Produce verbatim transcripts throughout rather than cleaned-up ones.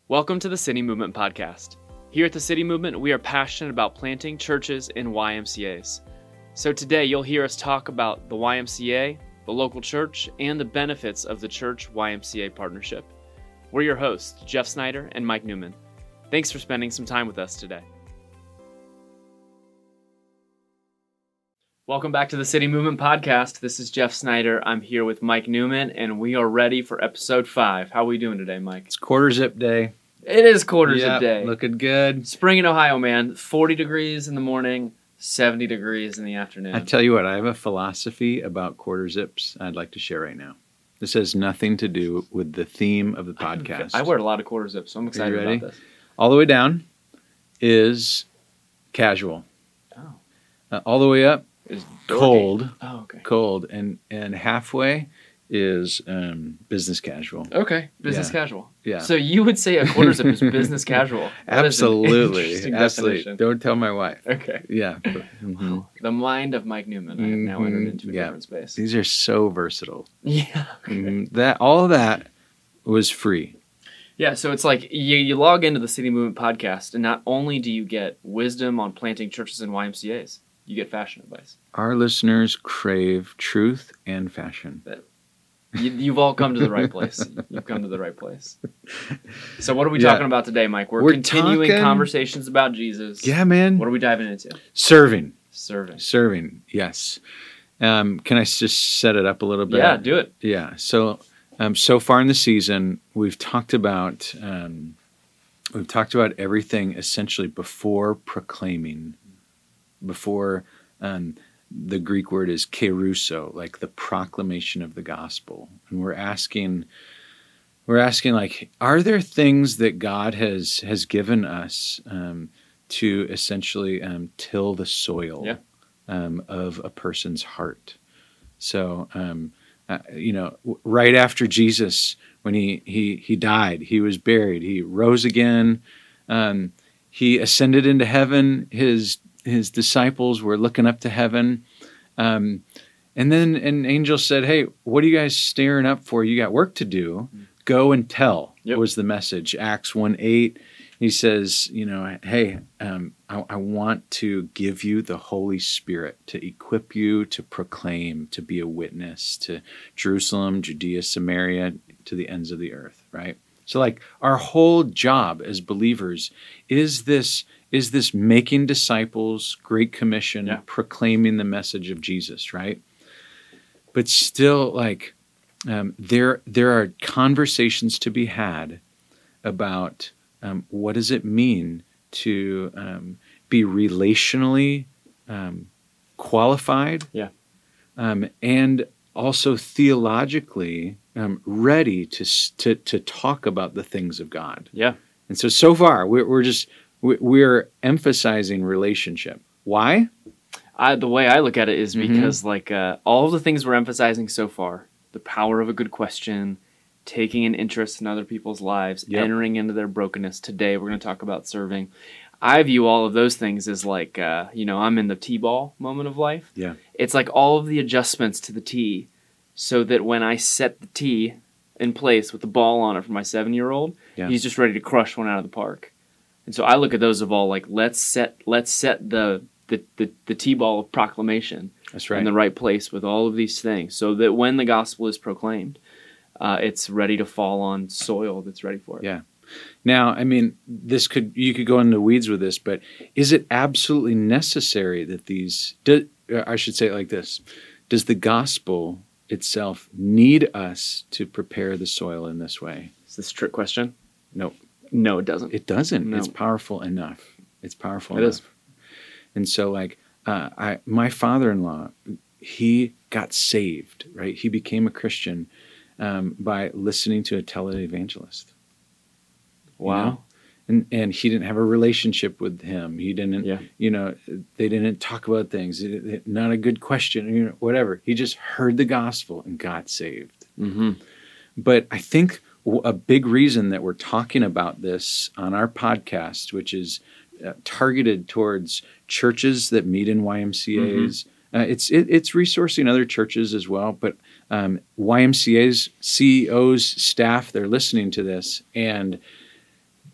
Welcome to the City Movement Podcast. Here at the City Movement, we are passionate about planting churches and Y M C As. So today you'll hear us talk about the Y M C A, the local church, and the benefits of the church-Y M C A partnership. We're your hosts, Jeff Snyder and Mike Newman. Thanks for spending some time with us today. Welcome back to the City Movement Podcast. This is Jeff Snyder. I'm here with Mike Newman, and we are ready for episode five. How are we doing today, Mike? It's quarter zip day. It is quarter zip Yep, day. looking good. Spring in Ohio, man. forty degrees in the morning, seventy degrees in the afternoon. I tell you what, I have a philosophy about quarter zips I'd like to share right now. This has nothing to do with the theme of the podcast. I wear a lot of quarter zips, so I'm excited ready? about this. All the way down is casual. Oh. Uh, all the way up, It's cold. dorky. Oh, okay. Cold. And, and halfway is um, business casual. Okay, business Yeah. casual. Yeah. So you would say a quarter zip is business casual. That is an Absolutely. interesting Absolutely. definition. Don't tell my wife. Okay. Yeah. Mhm. The mind of Mike Newman. I have now entered Mhm. into a Yeah. different space. These are so versatile. Yeah. Okay. Mhm. That all of that was free. Yeah, so it's like you, you log into the City Movement Podcast, and not only do you get wisdom on planting churches and Y M C As, you get fashion advice. Our listeners crave truth and fashion. You, you've all come to the right place. You've come to the right place. So what are we Yeah. talking about today, Mike? We're, We're continuing talking- conversations about Jesus. Yeah, man. What are we diving into? Serving. Serving. Serving. Yes. Um, can I just set it up a little bit? Yeah, do it. Yeah. So, um, so far in the season, we've talked about um, we've talked about everything essentially before proclaiming, before um, the Greek word is keruso, like the proclamation of the gospel, and we're asking, we're asking like, are there things that God has has given us um, to essentially um, till the soil Yeah. um, of a person's heart? So. Um, Uh, you know, w- right after Jesus, when he, he, he died, he was buried, he rose again, um, he ascended into heaven, his his disciples were looking up to heaven, um, and then an angel said, hey, what are you guys staring up for? You got work to do. Go and tell, Yep. was the message. Acts one eight, he says, you know, hey, um, I, I want to give you the Holy Spirit to equip you to proclaim, to be a witness to Jerusalem, Judea, Samaria, to the ends of the earth, right? So like our whole job as believers is this is this making disciples, Great Commission, Yeah. proclaiming the message of Jesus, right? But still like um, there there are conversations to be had about um, what does it mean to um, be relationally um, qualified, Yeah. um, and also theologically um, ready to, s- to to talk about the things of God. Yeah. And so so far we're, we're just we- we're emphasizing relationship. Why? I, the way I look at it is Mhm. because like uh, all the things we're emphasizing so far, the power of a good question, taking an interest in other people's lives, Yep. entering into their brokenness. Today we're going to talk about serving. I view all of those things as like, uh, you know, I'm in the T-ball moment of life. Yeah. It's like all of the adjustments to the tee so that when I set the tee in place with the ball on it for my seven-year-old, Yeah. he's just ready to crush one out of the park. And so I look at those of all like, let's set let's set the the, the, the T-ball of proclamation That's right. in the right place with all of these things so that when the gospel is proclaimed, uh, it's ready to fall on soil that's ready for it. Yeah. Now, I mean, this could you could go into the weeds with this, but is it absolutely necessary that these? Do, I should say it like this: does the gospel itself need us to prepare the soil in this way? Is this a trick question? No, No, it doesn't. it doesn't. No. It's powerful enough. It's powerful It enough. is. And so, like, uh, I my father-in-law, he got saved. Right, he became a Christian um, by listening to a televangelist. Wow. You know? And and he didn't have a relationship with him. He didn't, Yeah. you know, they didn't talk about things. It- it- not a good question, you know, whatever. He just heard the gospel and got saved. Mm-hmm. But I think w- a big reason that we're talking about this on our podcast, which is uh, targeted towards churches that meet in Y M C As, uh, it's it, it's resourcing other churches as well. But um, Y M C As, C E Os, staff, they're listening to this, and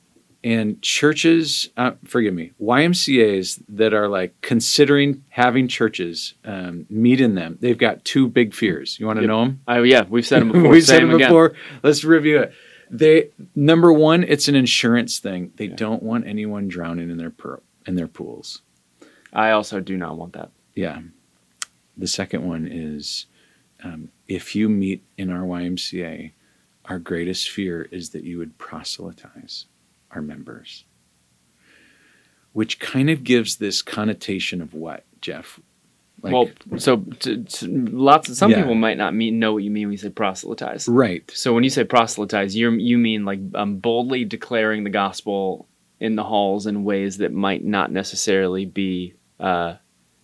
and churches, uh, forgive me, Y M C As that are like considering having churches um, meet in them. They've got two big fears. You want to Yep. know them? Oh yeah, we've said them before. We've Say said them them again. before. Let's review it. They number one, it's an insurance thing. They Yeah. don't want anyone drowning in their per, in their pools. I also do not want that. Yeah. The second one is um, if you meet in our Y M C A, our greatest fear is that you would proselytize our members. Which kind of gives this connotation of what, Jeff? Like, well, so to, to, lots of some Yeah. people might not mean know what you mean when you say proselytize. right. So when you say proselytize, you you mean like um, boldly declaring the gospel in the halls in ways that might not necessarily be uh,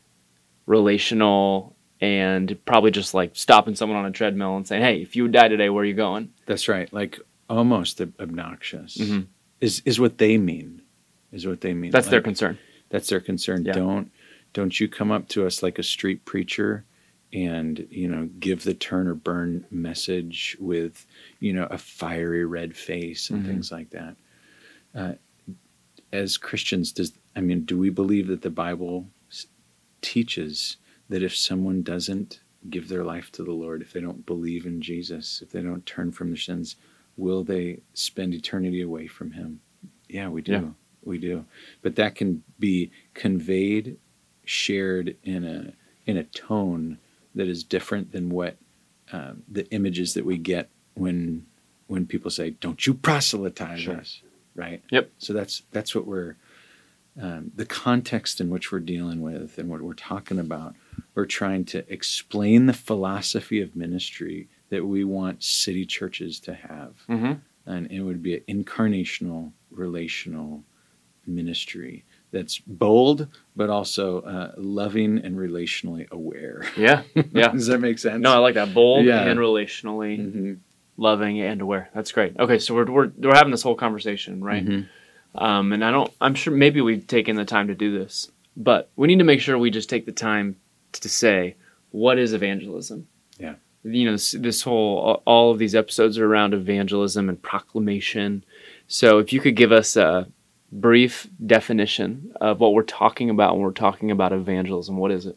relational, and probably just like stopping someone on a treadmill and saying, "Hey, if you would die today, where are you going?" That's right. Like almost ob- obnoxious Mhm. is is what they mean. Is what they mean. That's their Like, concern. That's their concern. Yeah. Don't don't you come up to us like a street preacher and, you know, give the turn or burn message with, you know, a fiery red face and Mhm. things like that. Uh, as Christians, does I mean, do we believe that the Bible s- teaches that if someone doesn't give their life to the Lord, if they don't believe in Jesus, if they don't turn from their sins, will they spend eternity away from Him? Yeah, we do. Yeah. We do. But that can be conveyed, shared in a in a tone that is different than what um, the images that we get when when people say, "Don't you proselytize Sure. us," right? Yep. So that's that's what we're um, the context in which we're dealing with and what we're talking about. We're trying to explain the philosophy of ministry that we want city churches to have, Mm-hmm. and it would be an incarnational, relational ministry that's bold, but also uh, loving and relationally aware. Yeah. Yeah. Does that make sense? No, I like that. Bold Yeah. and relationally Mhm. loving and aware. That's great. Okay, so we're we're we're having this whole conversation, right? Mhm. Um, and I don't. I'm sure maybe we've taken the time to do this, but we need to make sure we just take the time to say what is evangelism. Yeah. You know, this, this whole all of these episodes are around evangelism and proclamation. So if you could give us a brief definition of what we're talking about when we're talking about evangelism, what is it?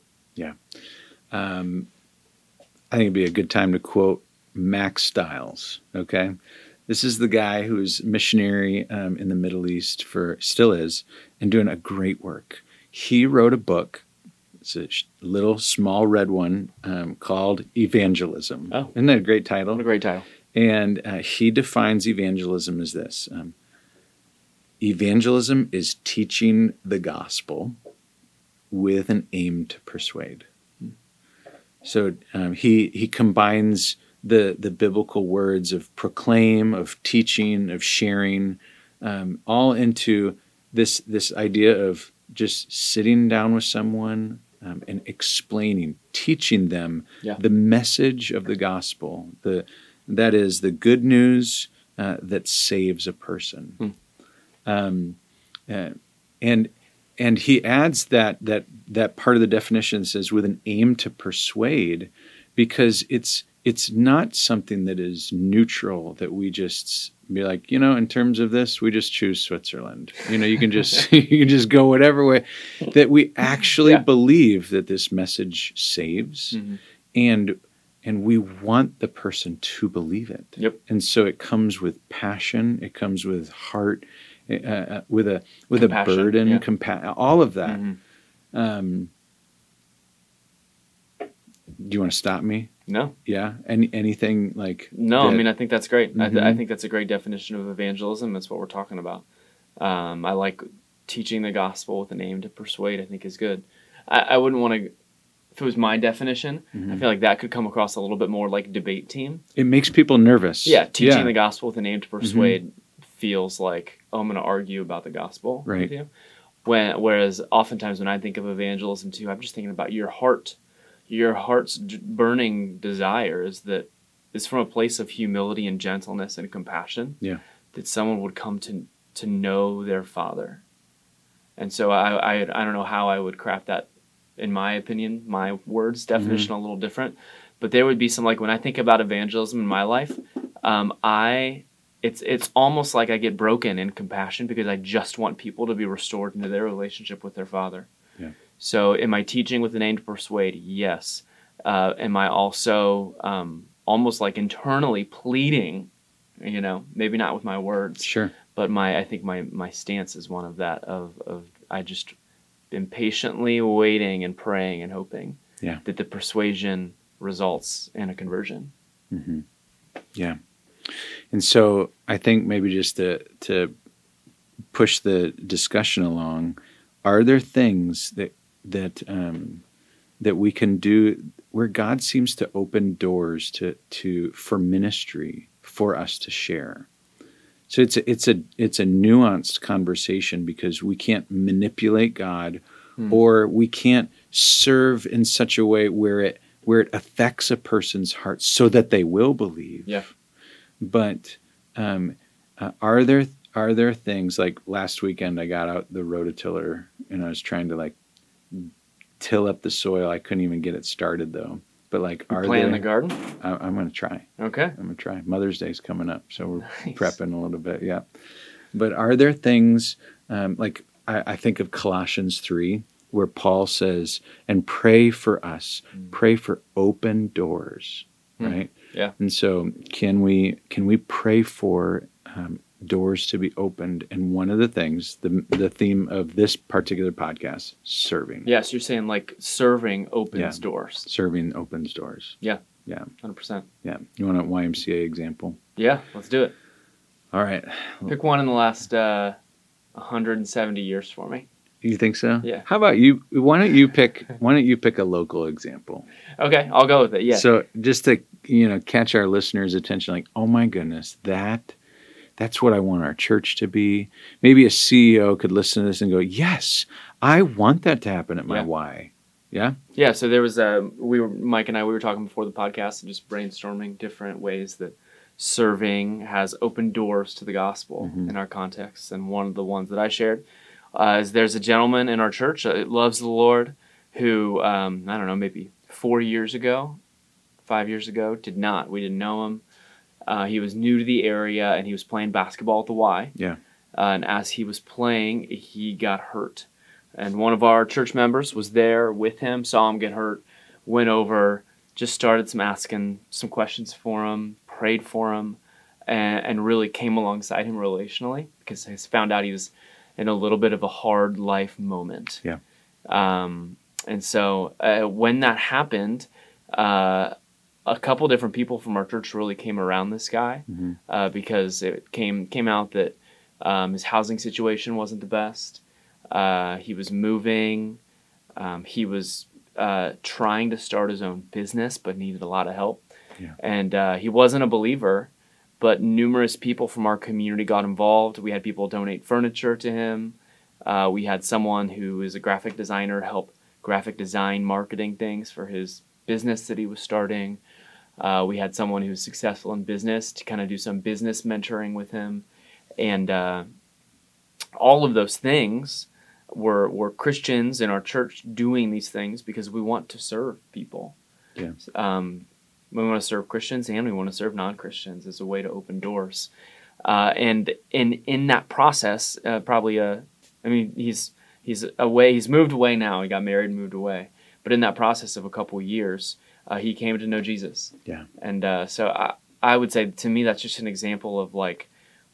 Um, I think it'd be a good time to quote Max Stiles. Okay, this is the guy who's missionary um, in the Middle East for still is and doing a great work. He wrote a book. It's a sh- little small red one um, called Evangelism. Oh. Isn't that a great title? What a great title. And uh, he defines evangelism as this. Um, evangelism is teaching the gospel with an aim to persuade. So um, he he combines the the biblical words of proclaim, of teaching, of sharing, um, all into this this idea of just sitting down with someone um, and explaining, teaching them Yeah. the message of the gospel. The that is the good news uh, that saves a person. Hmm. Um, uh, and and he adds that that that part of the definition says with an aim to persuade, because it's it's not something that is neutral, that we just be like, you know, in terms of this, we just choose Switzerland. You know, you can just you can just go whatever way. That we actually Yeah. believe that this message saves, Mhm. and and we want the person to believe it. Yep. And so it comes with passion. It comes with heart. Uh, with a with Compassion, a burden, yeah. compa- all of that. Mhm. Um, do you want to stop me? No. Yeah. Any anything like? No, I that- mean, I think that's great. I, th- I Mhm. think that's a great definition of evangelism. That's what we're talking about. Um, I like teaching the gospel with an aim to persuade, I think is good. I, I wouldn't want to, if it was my definition, I Mhm. feel like that could come across a little bit more like debate team. It makes people nervous. Yeah, teaching Yeah. the gospel with an aim to persuade feels like, oh, I'm going to argue about the gospel Right. with you. When, whereas oftentimes when I think of evangelism too, I'm just thinking about your heart. Your heart's d- burning desire is that is from a place of humility and gentleness and compassion. Yeah. That someone would come to to know their Father. And so I I, I don't know how I would craft that, in my opinion, my words definition a little different. But there would be some, like when I think about evangelism in my life, um, I it's it's almost like I get broken in compassion because I just want people to be restored into their relationship with their Father. Yeah. So am I teaching with an aim to persuade? Yes. Uh, am I also um, almost like internally pleading, you know, maybe not with my words, Sure. but my I think my, my stance is one of that, of, of I just been patiently waiting and praying and hoping Yeah. that the persuasion results in a conversion. Mm-hmm. Yeah. And so I think maybe just to to push the discussion along, are there things that that um, that we can do where God seems to open doors to to for ministry for us to share? So it's a, it's a it's a nuanced conversation because we can't manipulate God, hmm. or we can't serve in such a way where it where it affects a person's heart so that they will believe. Yeah. But um, uh, are there are there things like last weekend I got out the rototiller and I was trying to like till up the soil. I couldn't even get it started though. But like, are plant there, in the garden? I, I'm going to try. Okay. I'm going to try. Mother's Day's coming up, so we're Nice. prepping a little bit. Yeah. But are there things um, like I, I think of Colossians three where Paul says, "And pray for us, mm. pray for open doors." Mm. Right. Yeah. And so can we can we pray for um, doors to be opened? And one of the things, the the theme of this particular podcast, serving. Yes, you're saying like serving opens yeah. doors. Serving opens doors. Yeah. Yeah. one hundred percent. Yeah. You want a Y M C A example? Yeah, let's do it. All right. Pick one in the last uh, one hundred seventy years for me. You think so? Yeah. How about you? Why don't you pick? Why don't you pick a local example? Okay, I'll go with it. Yeah. So just to you know catch our listeners' attention, like, oh my goodness, that that's what I want our church to be. Maybe a C E O could listen to this and go, yes, I want that to happen at my yeah. Y. Yeah. Yeah. So there was a we were Mike and I we were talking before the podcast and just brainstorming different ways that serving has opened doors to the gospel mm-hmm. in our context. And one of the ones that I shared uh, is there's a gentleman in our church that loves the Lord who, um, I don't know, maybe four years ago, five years ago, did not. We didn't know him. Uh, he was new to the area and he was playing basketball at the Y. Yeah. Uh, and as he was playing, he got hurt. And one of our church members was there with him, saw him get hurt, went over, just started some asking some questions for him, prayed for him, and, and really came alongside him relationally because he found out he was in a little bit of a hard life moment. Yeah. Um, and so uh, when that happened, uh, a couple different people from our church really came around this guy mm-hmm. uh, because it came came out that um, his housing situation wasn't the best. Uh, he was moving. Um, he was uh, trying to start his own business, but needed a lot of help. Yeah. And uh, he wasn't a believer, but numerous people from our community got involved. We had people donate furniture to him. Uh, we had someone who is a graphic designer help graphic design marketing things for his business that he was starting. Uh, we had someone who was successful in business to kind of do some business mentoring with him. And uh, all of those things were were Christians in our church doing these things because we want to serve people. Yeah. Um, we want to serve Christians and we want to serve non-Christians as a way to open doors. Uh, and in in that process, uh, probably a, I mean, he's he's away. He's moved away now. He got married and moved away. But in that process of a couple of years, uh, he came to know Jesus. Yeah. And uh, so I I would say to me that's just an example of like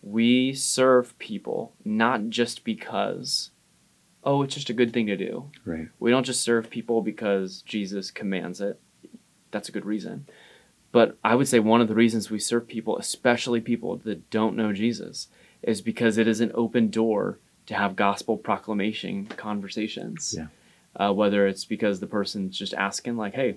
we serve people not just because, oh, it's just a good thing to do. Right. We don't just serve people because Jesus commands it. That's a good reason. But I would say one of the reasons we serve people, especially people that don't know Jesus, is because it is an open door to have gospel proclamation conversations. Yeah. Uh, whether it's because the person's just asking like, hey,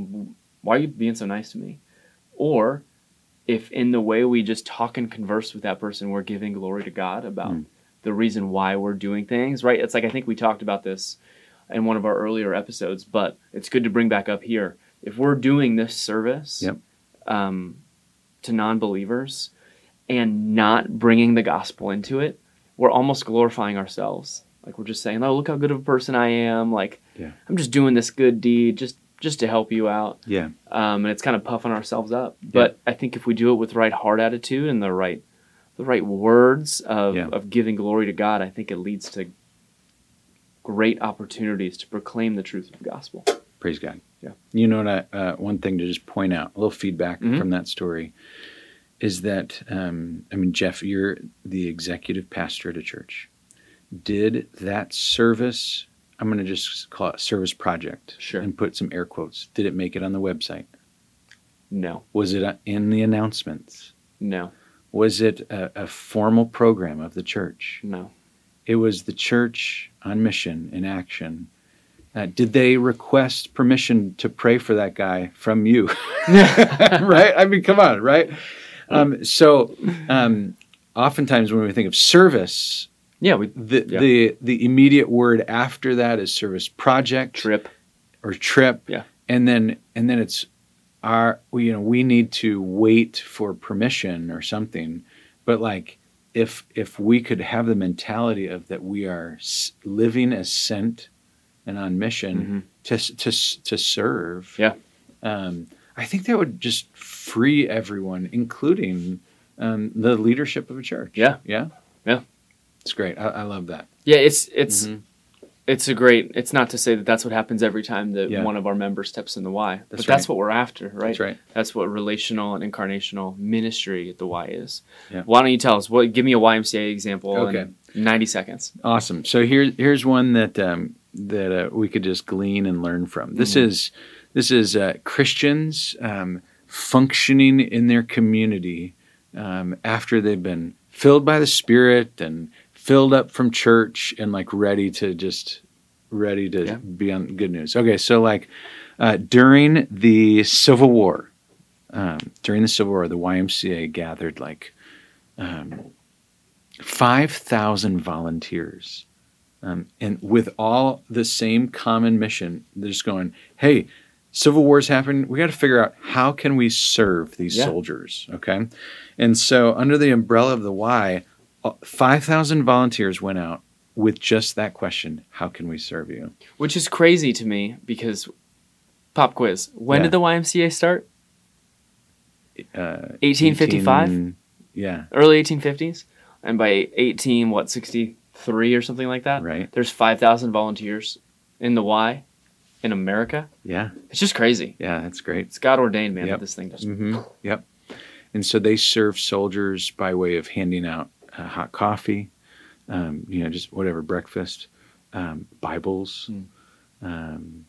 why are you being so nice to me? Or if in the way we just talk and converse with that person, we're giving glory to God about mm. the reason why we're doing things, right? It's like, I think we talked about this in one of our earlier episodes, but it's good to bring back up here. If we're doing this service yep. um, to non-believers and not bringing the gospel into it, we're almost glorifying ourselves. Like we're just saying, oh, look how good of a person I am. Like yeah. I'm just doing this good deed just, just to help you out. Yeah. Um, and it's kind of puffing ourselves up. But yeah. I think if we do it with the right heart attitude and the right the right words of, Yeah. of giving glory to God, I think it leads to great opportunities to proclaim the truth of the gospel. Praise God. Yeah. You know what? I, uh, one thing to just point out, a little feedback Mhm. from that story, is that um, I mean, Jeff, you're the executive pastor at a church. Did that service? I'm going to just call it a service project, Sure. and put some air quotes. Did it make it on the website? No, Was it uh, in the announcements? no, Was it a, a formal program of the church? no. It was the church on mission in action. Uh, did they request permission to pray for that guy from you? Right? I mean, come on, right? Um, so, um, oftentimes when we think of service, Yeah, we the, Yeah. the the immediate word after that is service project trip. or trip, Yeah. and then and then it's our we, you know we need to wait for permission or something. But like if if we could have the mentality of that we are s- living as sent and on mission Mhm. to s- to s- to serve, Yeah. um, I think that would just free everyone, including um, the leadership of a church. Yeah. yeah, Yeah. It's great. I, I love that. Yeah, it's it's Mhm. it's a great. It's not to say that that's what happens every time that Yeah. one of our members steps in the Y, but That's that's right. what we're after, right? That's right. That's what relational and incarnational ministry at the Y is. Yeah. Why don't you tell us? What? Give me a Y M C A example Okay. in ninety seconds. Awesome. So here, here's one that um, that uh, we could just glean and learn from. This Mhm. is this is uh, Christians um, functioning in their community um, after they've been filled by the Spirit and filled up from church and like ready to just ready to Yeah. be on good news. Okay, so like uh, during the Civil War, um, during the Civil War, the Y M C A gathered like um, five thousand volunteers. Um, and with all the same common mission, they're just going, hey, Civil War's happened. We got to figure out how can we serve these Yeah. soldiers, okay? And so under the umbrella of the Y, five thousand volunteers went out with just that question, how can we serve you? Which is crazy to me because, pop quiz, when Yeah. did the Y M C A start? Uh, eighteen fifty-five? eighteen Yeah, Early eighteen fifties? And by eighteen, what, sixty-three or something like that? right. There's five thousand volunteers in the Y in America. Yeah, It's just crazy. yeah, that's great. It's God ordained, man, Yep. that this thing just... hmm Yep. And so they serve soldiers by way of handing out uh, hot coffee, um, you know, just whatever, breakfast, um, Bibles. Mm. Um,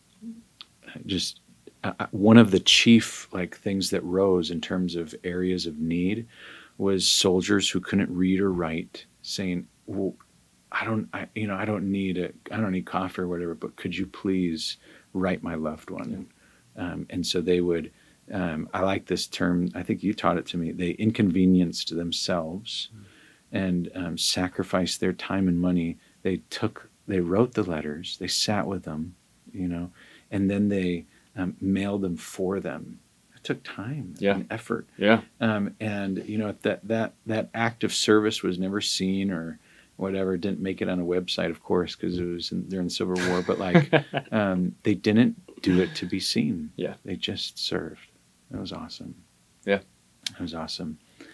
just uh, uh, one of the chief like things that rose in terms of areas of need was soldiers who couldn't read or write saying, well, I don't, I, you know, I don't need a, I don't need coffee or whatever, but could you please write my loved one? Um, and so they would, um, I like this term, I think you taught it to me, they inconvenienced themselves and um, sacrificed their time and money. They took, they wrote the letters, they sat with them, you know, and then they um, mailed them for them. It took time Yeah. and effort. Yeah. Um, and you know that that that act of service was never seen or whatever. It didn't make it on a website, of course, because it was in, during the Civil War. But like, um, they didn't do it to be seen. Yeah. They just served. It was awesome. Yeah. It was awesome.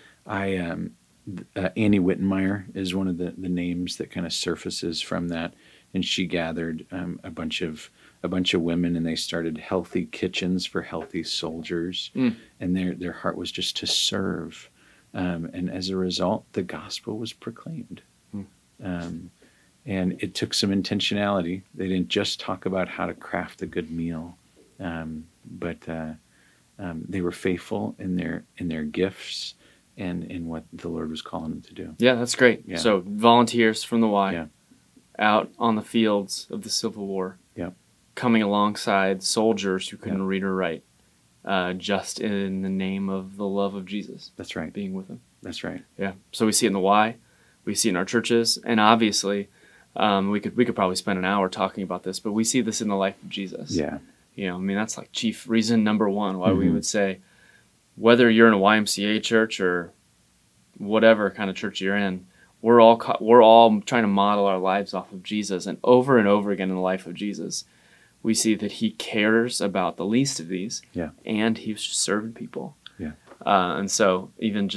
I um, uh, Annie Wittenmeyer is one of the the names that kind of surfaces from that, and she gathered um, a bunch of. a bunch of women, and they started healthy kitchens for healthy soldiers. Mm. And their their heart was just to serve. Um, and as a result, the gospel was proclaimed. Mm. Um, and it took some intentionality. They didn't just talk about how to craft a good meal, um, but uh, um, they were faithful in their in their gifts and in what the Lord was calling them to do. Yeah, that's great. Yeah. So volunteers from the Y Yeah. out on the fields of the Civil War. Yep. Coming alongside soldiers who couldn't Yep. read or write, uh, just in the name of the love of Jesus, That's right. being with him. That's right. Yeah. So we see it in the Y, we see it in our churches, and obviously, um, we could we could probably spend an hour talking about this, but we see this in the life of Jesus. Yeah. You know, I mean, that's like chief reason number one why we Mhm. would say, whether you're in a Y M C A church or whatever kind of church you're in, we're all co- we're all trying to model our lives off of Jesus, and over and over again in the life of Jesus, we see that he cares about the least of these, Yeah. and he was just serving people. Yeah. Uh, and so even just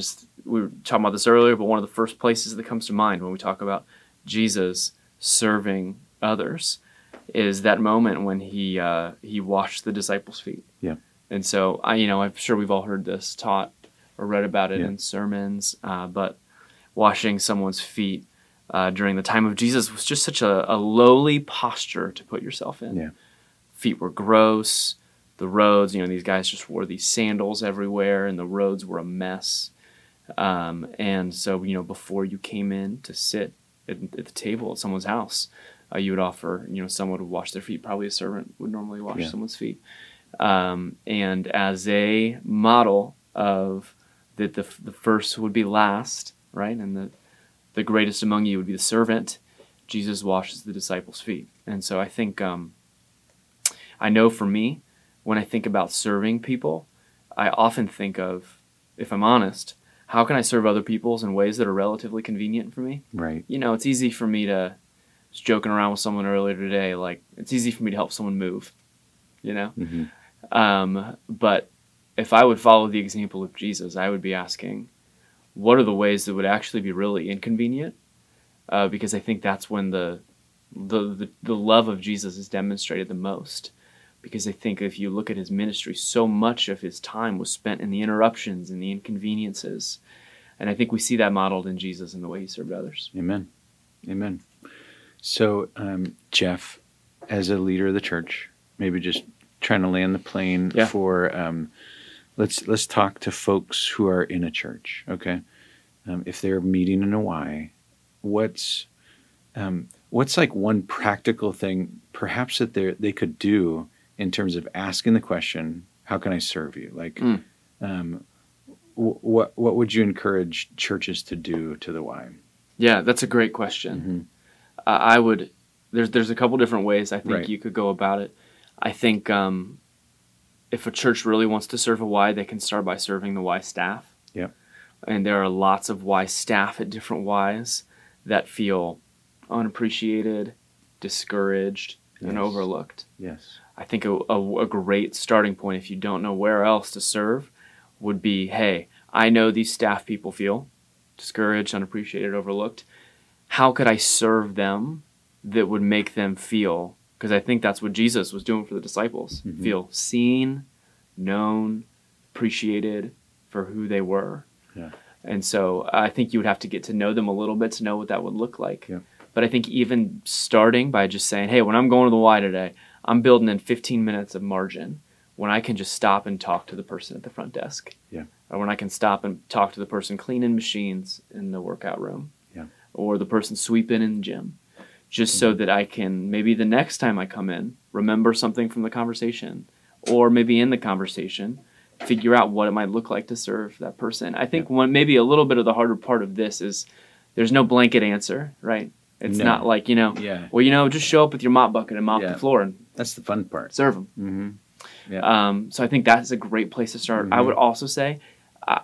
we were talking about this earlier, but one of the first places that comes to mind when we talk about Jesus serving others is that moment when he uh, he washed the disciples' feet. Yeah. And so I, you know, I'm sure we've all heard this taught or read about it Yeah. in sermons, uh, but washing someone's feet uh, during the time of Jesus was just such a, a lowly posture to put yourself in. Yeah. Feet were gross. The roads, you know, these guys just wore these sandals everywhere, and the roads were a mess. Um, and so, you know, before you came in to sit at, at the table at someone's house, uh, you would offer, you know, someone would wash their feet. Probably a servant would normally wash Yeah. someone's feet. Um, and as a model of that, the the first would be last, right, and the the greatest among you would be the servant. Jesus washes the disciples' feet, and so I think um, I know for me, when I think about serving people, I often think of, if I'm honest, how can I serve other people in ways that are relatively convenient for me? Right. You know, it's easy for me to, I was joking around with someone earlier today, like, it's easy for me to help someone move, you know? Mm-hmm. Um, but if I would follow the example of Jesus, I would be asking, what are the ways that would actually be really inconvenient? Uh, because I think that's when the, the the the love of Jesus is demonstrated the most. Because I think if you look at his ministry, so much of his time was spent in the interruptions and the inconveniences. And I think we see that modeled in Jesus in the way he served others. Amen. Amen. So, um, Jeff, as a leader of the church, maybe just trying to land the plane Yeah. for, um, let's let's talk to folks who are in a church, okay? Um, if they're meeting in a Y, what's um, what's like one practical thing perhaps that they they could do in terms of asking the question, how can I serve you? Like, Mm. um, w- what what would you encourage churches to do to the Y? Yeah, that's a great question. Mm-hmm. Uh, I would, there's there's a couple different ways I think Right. you could go about it. I think um, if a church really wants to serve a Y, they can start by serving the Y staff. Yep. And there are lots of Y staff at different Ys that feel unappreciated, discouraged, and Yes. overlooked. Yes. I think a, a, a great starting point, if you don't know where else to serve, would be, hey, I know these staff people feel discouraged, unappreciated, overlooked. How could I serve them that would make them feel, because I think that's what Jesus was doing for the disciples, Mhm. feel seen, known, appreciated for who they were. Yeah. And so I think you would have to get to know them a little bit to know what that would look like. Yeah. But I think even starting by just saying, hey, when I'm going to the Y today, I'm building in fifteen minutes of margin when I can just stop and talk to the person at the front desk. Yeah. Or when I can stop and talk to the person cleaning machines in the workout room. Yeah. Or the person sweeping in the gym. Just mm-hmm. so that I can, maybe the next time I come in, remember something from the conversation. Or maybe in the conversation, figure out what it might look like to serve that person. I think yeah. one maybe a little bit of the harder part of this is there's no blanket answer, right? It's no. not like, you know, yeah. well, you know, just show up with your mop bucket and mop yeah. the floor and that's the fun part. Serve them. Mm-hmm. Yeah. Um, so I think that's a great place to start. Mm-hmm. I would also say, uh,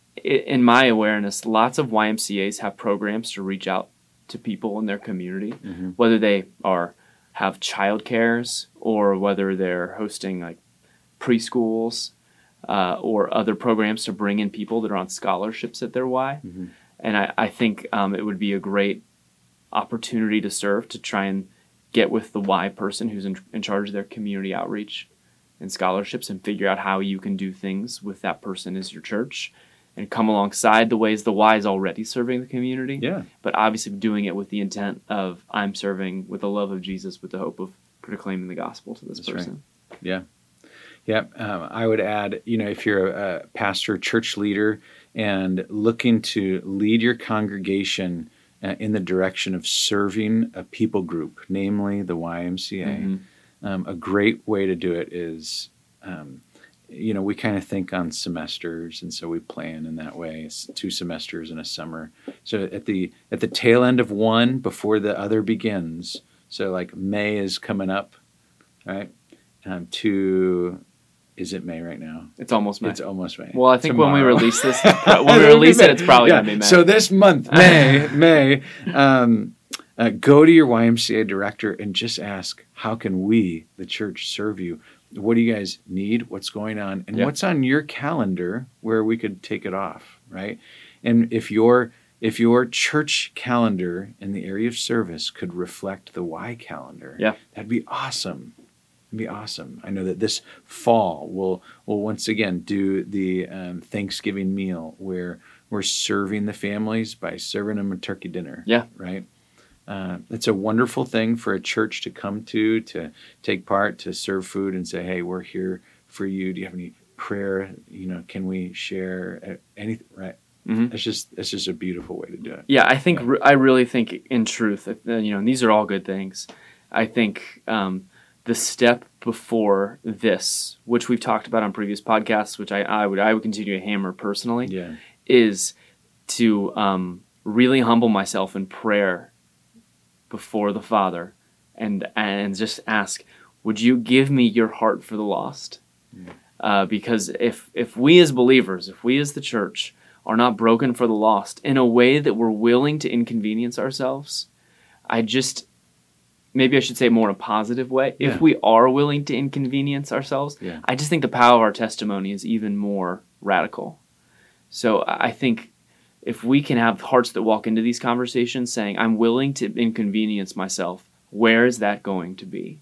in my awareness, lots of Y M C As have programs to reach out to people in their community, mm-hmm. whether they are have child cares or whether they're hosting like preschools uh, or other programs to bring in people that are on scholarships at their Y. Mm-hmm. And I, I think um, it would be a great opportunity to serve, to try and get with the Y person who's in, in charge of their community outreach and scholarships and figure out how you can do things with that person as your church and come alongside the ways the Y is already serving the community. Yeah. But obviously doing it with the intent of I'm serving with the love of Jesus with the hope of proclaiming the gospel to this That's person. Right. Yeah. Yeah. Um, I would add, you know, if you're a, a pastor, church leader, and looking to lead your congregation uh, in the direction of serving a people group, namely the Y M C A, mm-hmm. um, a great way to do it is, um, you know, we kind of think on semesters, and so we plan in that way. It's two semesters in a summer. So at the at the tail end of one, before the other begins, so like May is coming up, right? Um, to Is it May right now? It's almost May. It's almost May. Well, I think Tomorrow. when we release this, when we release it, it's probably yeah. going to be May. So this month, May, May, um, uh, go to your Y M C A director and just ask, how can we, the church, serve you? What do you guys need? What's going on? And yeah. what's on your calendar where we could take it off, right? And if your if your church calendar in the area of service could reflect the Y calendar, yeah. that'd be awesome. It'd be awesome. I know that this fall we'll we'll once again do the um, Thanksgiving meal where we're serving the families by serving them a turkey dinner. Yeah. Right. Uh, it's a wonderful thing for a church to come to, to take part, to serve food and say, hey, we're here for you. Do you have any prayer? You know, can we share anything? Right. Mm-hmm. It's just it's just a beautiful way to do it. Yeah, I think yeah. I really think in truth, uh, you know, and these are all good things. I think um, the step before this, which we've talked about on previous podcasts, which I, I would I would continue to hammer personally, yeah. is to um, really humble myself in prayer before the Father, and and just ask, would you give me your heart for the lost? Yeah. Uh, because if if we as believers, if we as the church are not broken for the lost in a way that we're willing to inconvenience ourselves, I just, maybe I should say more in a positive way, yeah. if we are willing to inconvenience ourselves, yeah. I just think the power of our testimony is even more radical. So I think if we can have hearts that walk into these conversations saying, I'm willing to inconvenience myself, where is that going to be?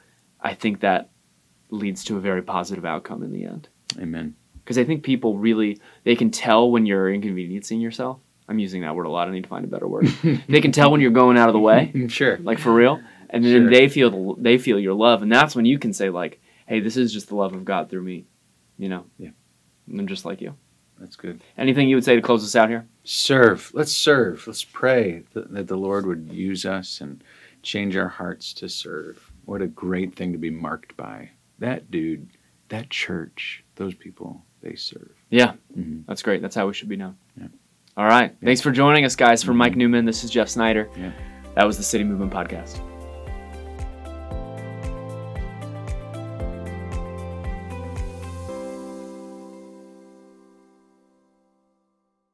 I think that leads to a very positive outcome in the end. Amen. Because I think people really, they can tell when you're inconveniencing yourself. I'm using that word a lot. I need to find a better word. They can tell when you're going out of the way. Sure. Like for real. And then Sure. they feel the, they feel your love. And that's when you can say like, hey, this is just the love of God through me. You know? Yeah. And I'm just like you. That's good. Anything you would say to close us out here? Serve. Let's serve. Let's pray that, that the Lord would use us and change our hearts to serve. What a great thing to be marked by. That dude, that church, those people, they serve. Yeah, mm-hmm. That's great. That's how we should be known. Yeah. All right. Yeah. Thanks for joining us, guys. For mm-hmm. Mike Newman, this is Jeff Snyder. Yeah. That was the City Movement Podcast.